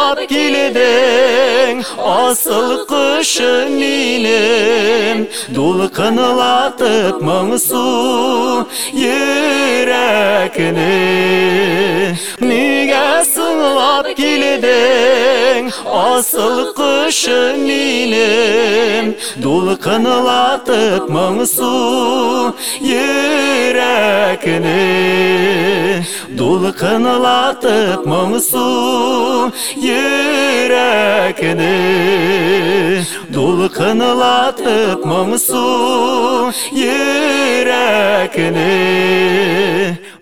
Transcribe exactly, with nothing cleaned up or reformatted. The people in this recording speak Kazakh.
Дулқынлап келедің асыл құшың менің, дулқынлатып мұңсу жүрегіні. Неге сыңлап келедің асыл құшың менің, дулқынлатып мұңсу жүрегіні. Дулқынлатып мұңсу жүрегіні. Дулқынлатып мұңсу жүрегіні.